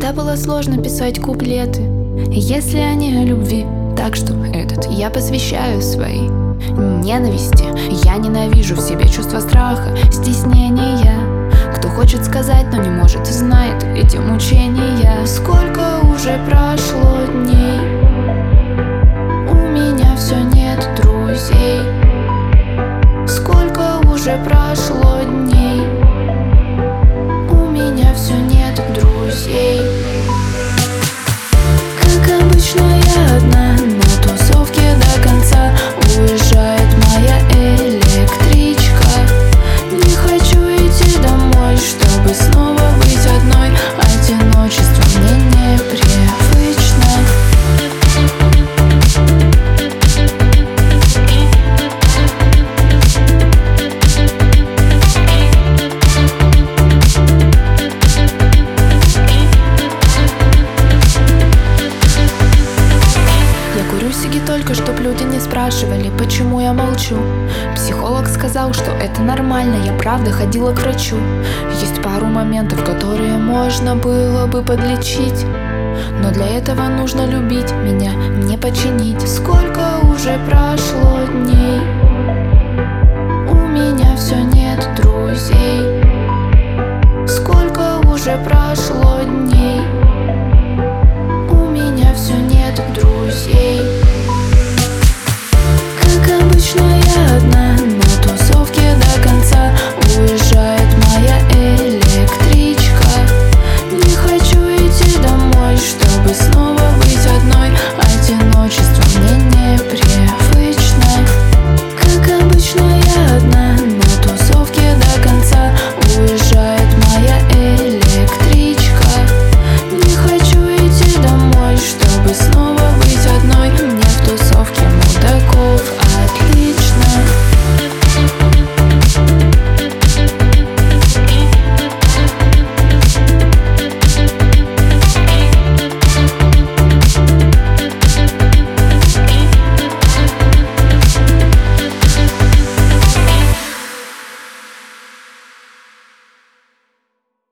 Тогда было сложно писать куплеты, если они о любви. Так что этот я посвящаю своей ненависти. Я ненавижу в себе чувство страха, стеснения. Кто хочет сказать, но не может, знает эти мучения. Сколько уже прошло дней, у меня все нет друзей. Сколько уже прошло дней, у меня все нет друзей. Как обычно я одна на тусовке до конца. Уезжает моя электричка. Не хочу идти домой, чтобы снова быть одной. Одиночество мне непривычно. Только чтоб люди не спрашивали, почему я молчу. Психолог сказал, что это нормально, я правда ходила к врачу. Есть пару моментов, которые можно было бы подлечить, но для этого нужно любить меня, не починить. Сколько уже прошло дней, у меня все нет друзей. Сколько уже прошло дней, у меня все нет друзей. Как обычно я одна